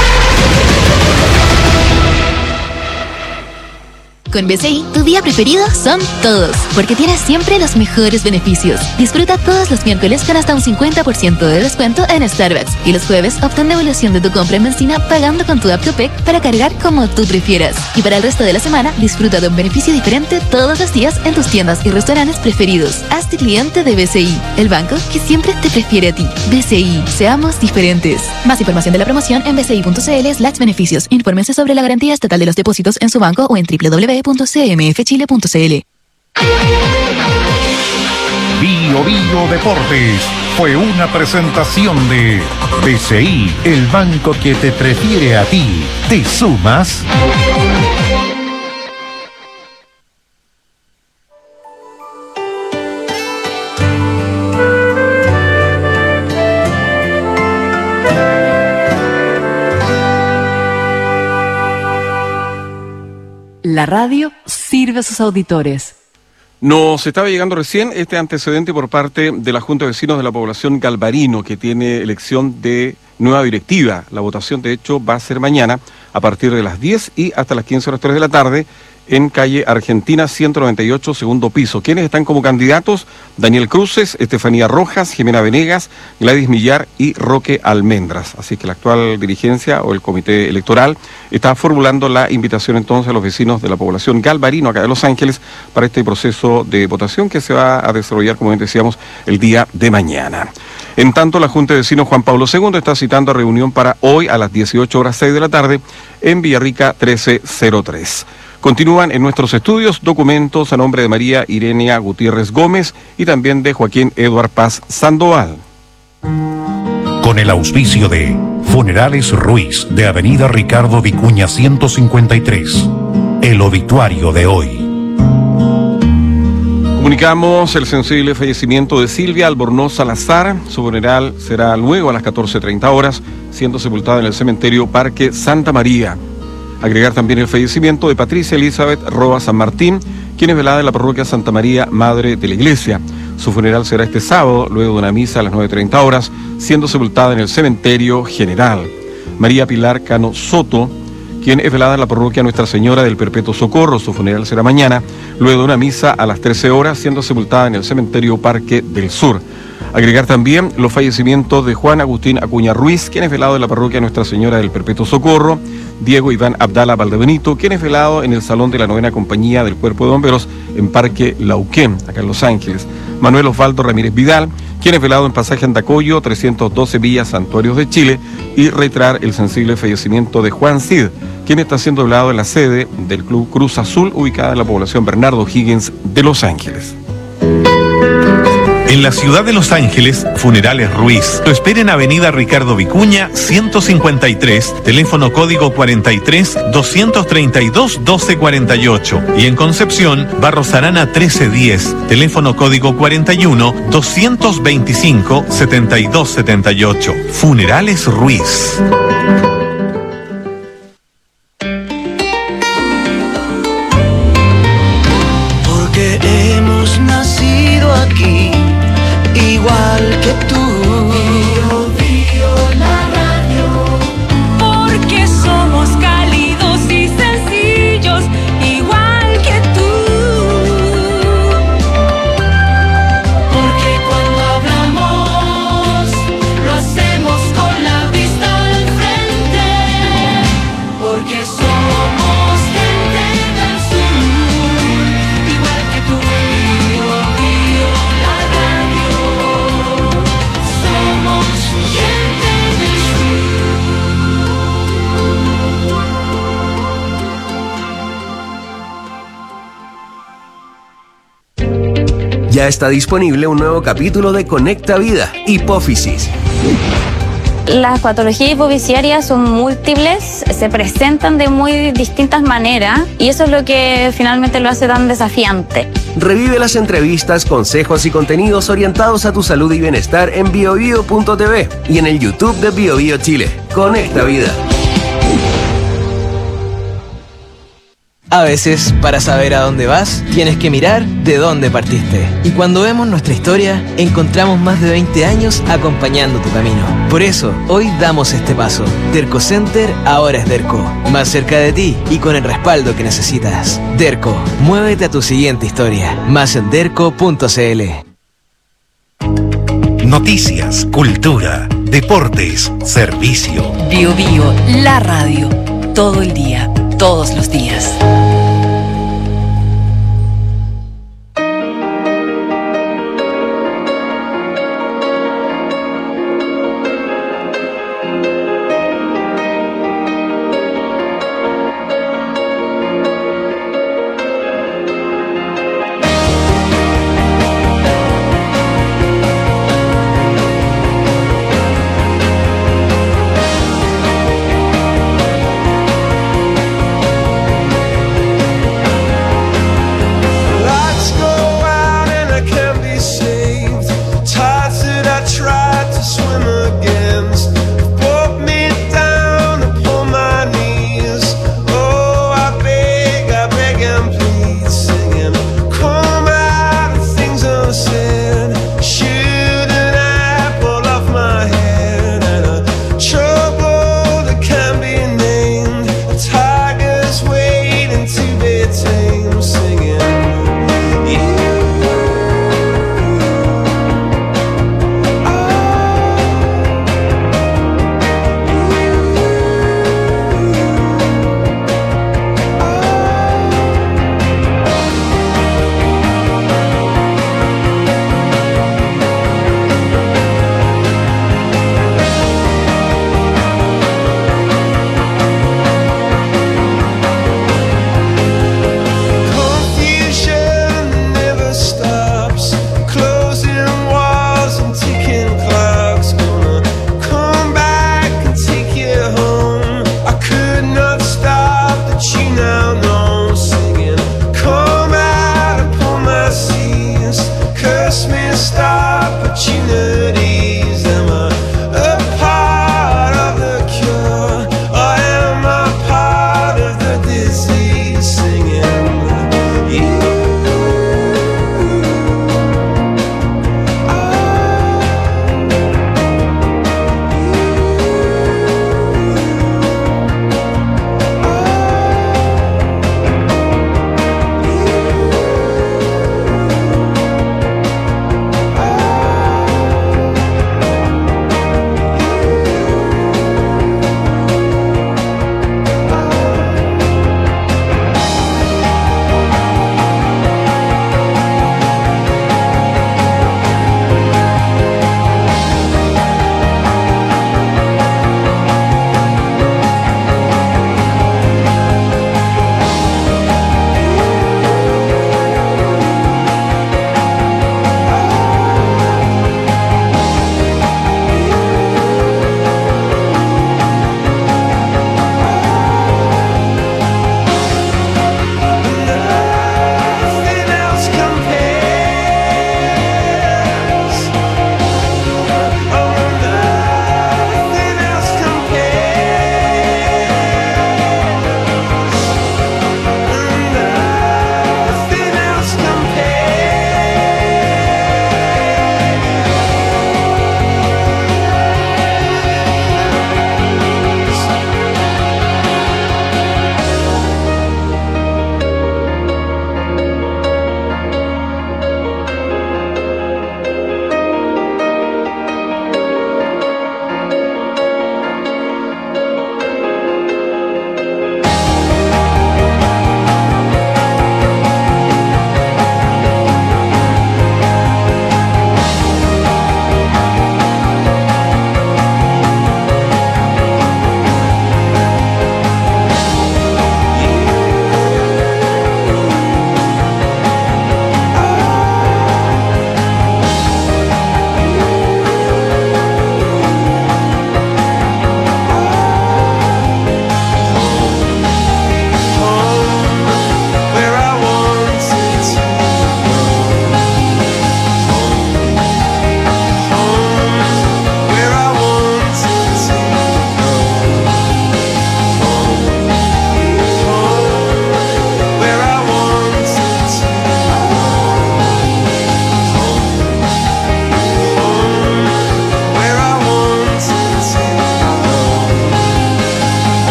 Con BCI, tu día preferido son todos, porque tienes siempre los mejores beneficios. Disfruta todos los miércoles con hasta un 50% de descuento en Starbucks. Y los jueves, obtén devolución de tu compra en benzina pagando con tu app Copec para cargar como tú prefieras. Y para el resto de la semana, disfruta de un beneficio diferente todos los días en tus tiendas y restaurantes preferidos. Hazte cliente de BCI, el banco que siempre te prefiere a ti. BCI, seamos diferentes. Más información de la promoción en bci.cl/beneficios. Infórmense sobre la garantía estatal de los depósitos en su banco o en www.cmfchile.cl. Bio Bio Deportes fue una presentación de BCI, el banco que te prefiere a ti. ¿Te sumas? La radio sirve a sus auditores. Nos estaba llegando recién este antecedente por parte de la Junta de Vecinos de la población Galvarino, que tiene elección de nueva directiva. La votación, de hecho, va a ser mañana a partir de las 10 y hasta las 15:03 de la tarde en calle Argentina 198, segundo piso. ¿Quiénes están como candidatos? Daniel Cruces, Estefanía Rojas, Jimena Venegas, Gladys Millar y Roque Almendras. Así que la actual dirigencia o el comité electoral está formulando la invitación entonces a los vecinos de la población Galvarino, acá de Los Ángeles, para este proceso de votación que se va a desarrollar, como decíamos, el día de mañana. En tanto, la Junta de Vecinos Juan Pablo II está citando a reunión para hoy a las 18:06 de la tarde en Villarrica 1303. Continúan en nuestros estudios documentos a nombre de María Irenia Gutiérrez Gómez y también de Joaquín Eduard Paz Sandoval. Con el auspicio de Funerales Ruiz, de Avenida Ricardo Vicuña 153. El obituario de hoy. Comunicamos el sensible fallecimiento de Silvia Albornoz Salazar. Su funeral será luego a las 14:30 horas, siendo sepultada en el cementerio Parque Santa María. Agregar también el fallecimiento de Patricia Elizabeth Roa San Martín, quien es velada en la parroquia Santa María, Madre de la Iglesia. Su funeral será este sábado, luego de una misa a las 9:30 horas, siendo sepultada en el cementerio general. María Pilar Cano Soto, quien es velada en la parroquia Nuestra Señora del Perpetuo Socorro. Su funeral será mañana, luego de una misa a las 13 horas, siendo sepultada en el cementerio Parque del Sur. Agregar también los fallecimientos de Juan Agustín Acuña Ruiz, quien es velado en la parroquia Nuestra Señora del Perpetuo Socorro, Diego Iván Abdala Valdebenito, quien es velado en el Salón de la 9ª Compañía del Cuerpo de Bomberos en Parque Lauquén, acá en Los Ángeles. Manuel Osvaldo Ramírez Vidal, quien es velado en Pasaje Andacoyo, 312 Villa Santuarios de Chile, y reiterar el sensible fallecimiento de Juan Cid, quien está siendo velado en la sede del Club Cruz Azul, ubicada en la población Bernardo Higgins de Los Ángeles. En la ciudad de Los Ángeles, Funerales Ruiz lo espera en Avenida Ricardo Vicuña 153, teléfono código 43 232 1248, y en Concepción, Barros Arana 1310, teléfono código 41 225 7278. Funerales Ruiz. Porque hemos nacido aquí, igual que tú. Bio, Bio, la radio. Porque somos cálidos y sencillos, igual que tú. Porque cuando hablamos, lo hacemos Ya está disponible un nuevo capítulo de Conecta Vida, hipófisis. Las patologías hipofisiarias son múltiples, se presentan de muy distintas maneras y eso es lo que finalmente lo hace tan desafiante. Revive las entrevistas, consejos y contenidos orientados a tu salud y bienestar en biobio.tv y en el YouTube de BioBio Chile. Conecta Vida. A veces, para saber a dónde vas, tienes que mirar de dónde partiste. Y cuando vemos nuestra historia, encontramos más de 20 años acompañando tu camino. Por eso, hoy damos este paso. Derco Center ahora es Derco. Más cerca de ti y con el respaldo que necesitas. Derco, muévete a tu siguiente historia. Más en derco.cl. Noticias, cultura, deportes, servicio. BioBio, la radio. Todo el día, todos los días.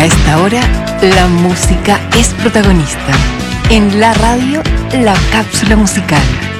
A esta hora, la música es protagonista. En la radio, la cápsula musical.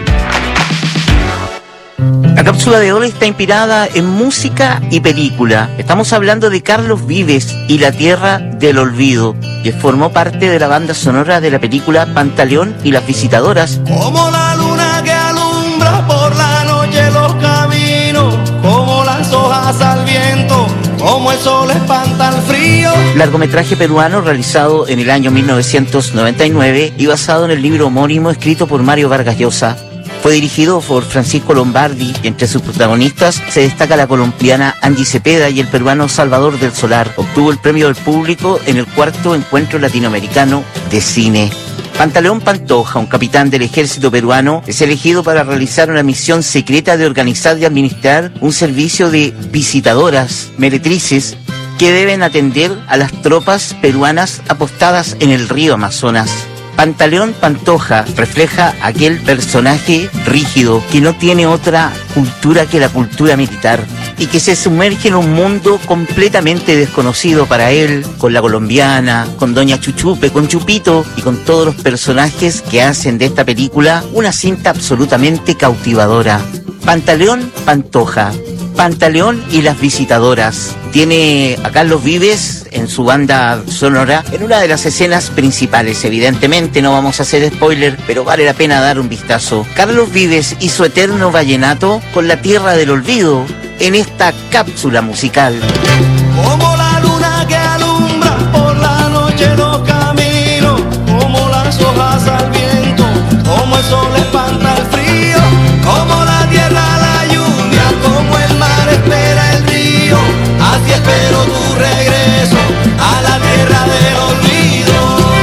La cápsula de hoy está inspirada en música y película. Estamos hablando de Carlos Vives y La Tierra del Olvido, que formó parte de la banda sonora de la película Pantaleón y las Visitadoras. Como la luna que alumbra por la noche los caminos, como las hojas al viento, como el sol espanta el frío. Largometraje peruano realizado en el año 1999 y basado en el libro homónimo escrito por Mario Vargas Llosa. Fue dirigido por Francisco Lombardi y entre sus protagonistas se destaca la colombiana Angie Cepeda y el peruano Salvador del Solar. Obtuvo el premio del público en el 4º Encuentro Latinoamericano de Cine. Pantaleón Pantoja, un capitán del ejército peruano, es elegido para realizar una misión secreta de organizar y administrar un servicio de visitadoras, meretrices, que deben atender a las tropas peruanas apostadas en el río Amazonas. Pantaleón Pantoja refleja aquel personaje rígido que no tiene otra cultura que la cultura militar y que se sumerge en un mundo completamente desconocido para él, con la colombiana, con Doña Chuchupe, con Chupito y con todos los personajes que hacen de esta película una cinta absolutamente cautivadora. Pantaleón Pantoja, Pantaleón y las Visitadoras. Tiene a Carlos Vives en su banda sonora en una de las escenas principales. Evidentemente no vamos a hacer spoiler, pero vale la pena dar un vistazo. Carlos Vives y su eterno vallenato con La Tierra del Olvido en esta cápsula musical. Como la luna que alumbra por la noche los caminos, como las hojas al viento, como el sol espanta el frío, como la tierra la lluvia, como el mar espera el río, así espero tu regreso a la tierra del olvido.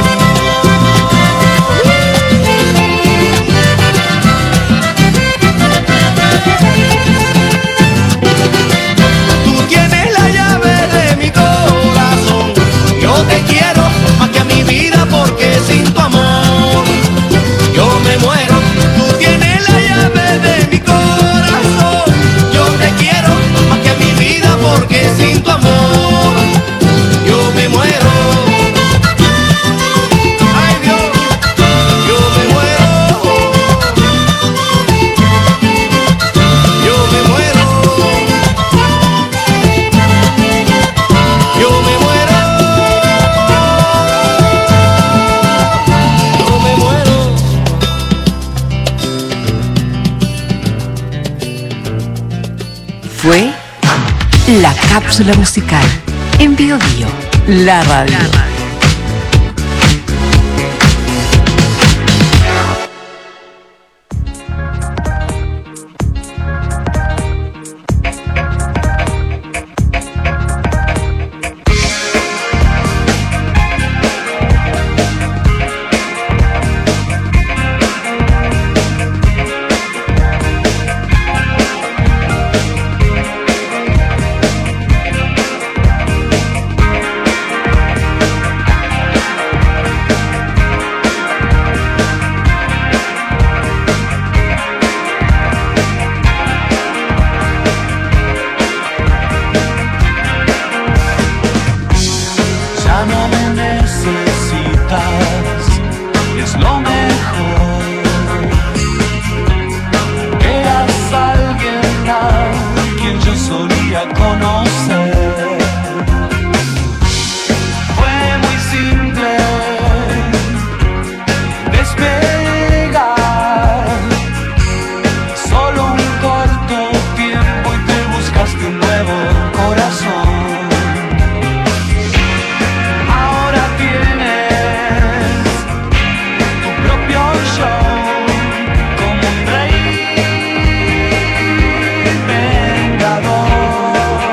Tú tienes la llave de mi corazón, yo te quiero más que a mi vida porque sin tu amor yo me muero. Tú tienes la llave de mi corazón, yo te quiero más que a mi vida porque sin tu amor yo me muero. Ay Dios, yo me muero. Yo me muero. Yo me muero. Yo me muero. Fue la cápsula musical en Bio Bio, la radio. Ya no me necesitas, es lo mejor. Eras alguien a quien yo solía conocer. Fue muy simple despegar, solo un corto tiempo y te buscaste un nuevo corazón. Ahora tienes tu propio show como un rey vengador.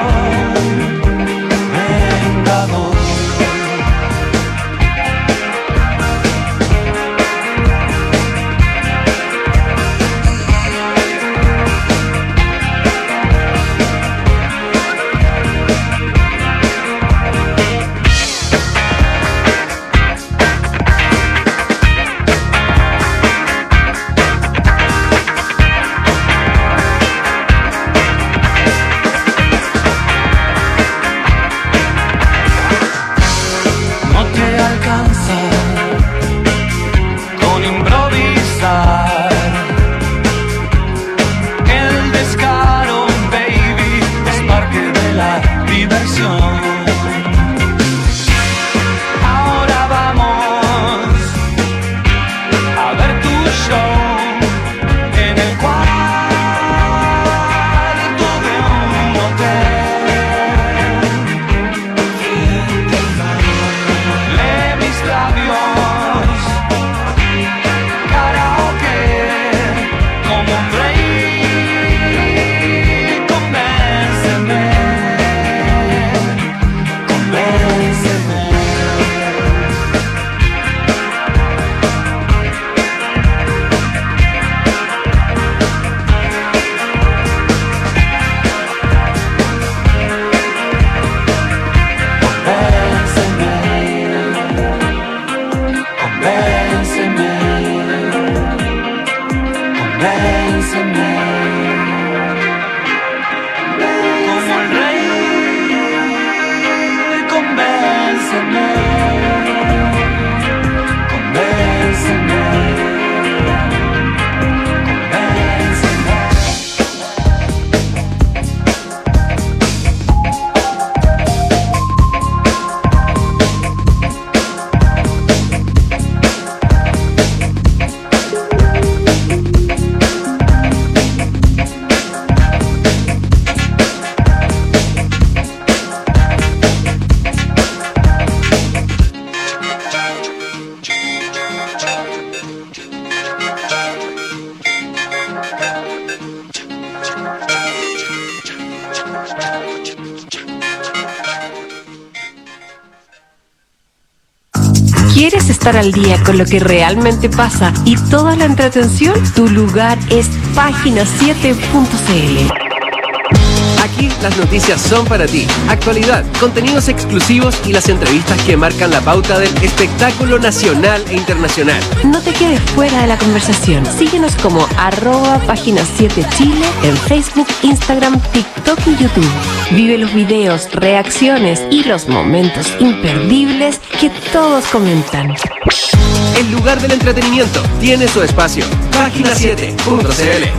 ¿Quieres estar al día con lo que realmente pasa y toda la entretención? Tu lugar es página7.cl. Aquí las noticias son para ti. Actualidad, contenidos exclusivos y las entrevistas que marcan la pauta del espectáculo nacional e internacional. No te quedes fuera de la conversación. Síguenos como @página7chile en Facebook, Instagram, TikTok y YouTube. Vive los videos, reacciones y los momentos imperdibles que todos comentan. El lugar del entretenimiento tiene su espacio. Página7.cl.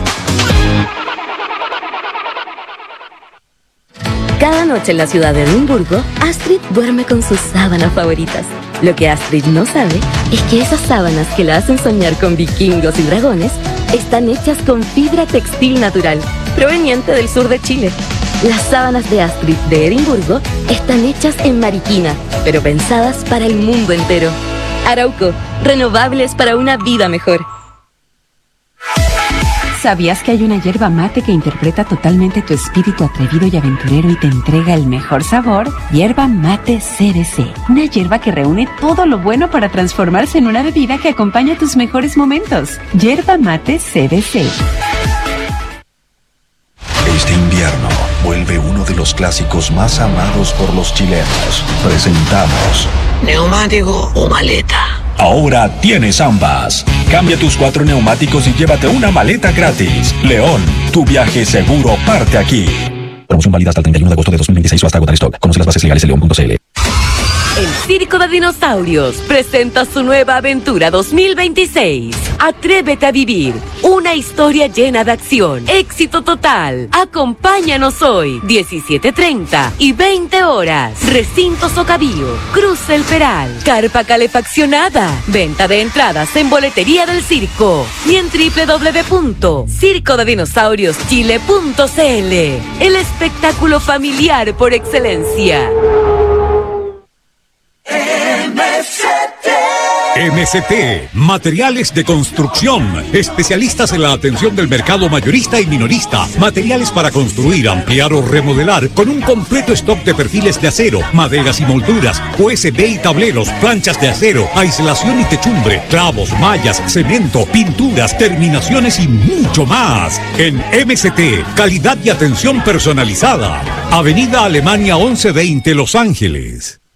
Cada noche en la ciudad de Edimburgo, Astrid duerme con sus sábanas favoritas. Lo que Astrid no sabe es que esas sábanas que la hacen soñar con vikingos y dragones están hechas con fibra textil natural, proveniente del sur de Chile. Las sábanas de Astrid de Edimburgo están hechas en Mariquina, pero pensadas para el mundo entero. Arauco, renovables para una vida mejor. ¿Sabías que hay una yerba mate que interpreta totalmente tu espíritu atrevido y aventurero y te entrega el mejor sabor? Yerba mate CBC. Una yerba que reúne todo lo bueno para transformarse en una bebida que acompaña tus mejores momentos. Yerba mate CBC. Este invierno vuelve uno de los clásicos más amados por los chilenos. Presentamos ¿neumático o maleta? Ahora tienes ambas. Cambia tus 4 neumáticos y llévate una maleta gratis. León, tu viaje seguro parte aquí. Promoción válida hasta el 31 de agosto de 2026 o hasta agotar stock. Conoce las bases legales en león.cl. El Circo de Dinosaurios presenta su nueva aventura 2026. Atrévete a vivir una historia llena de acción, éxito total. Acompáñanos hoy, 17:30 y 20 horas. Recinto Socavío, Cruz El Peral, carpa calefaccionada. Venta de entradas en boletería del circo y en www.circodedinosaurioschile.cl. El espectáculo familiar por excelencia. MCT, materiales de construcción, especialistas en la atención del mercado mayorista y minorista, materiales para construir, ampliar o remodelar, con un completo stock de perfiles de acero, maderas y molduras, USB y tableros, planchas de acero, aislación y techumbre, clavos, mallas, cemento, pinturas, terminaciones y mucho más. En MCT, calidad y atención personalizada. Avenida Alemania 1120, Los Ángeles.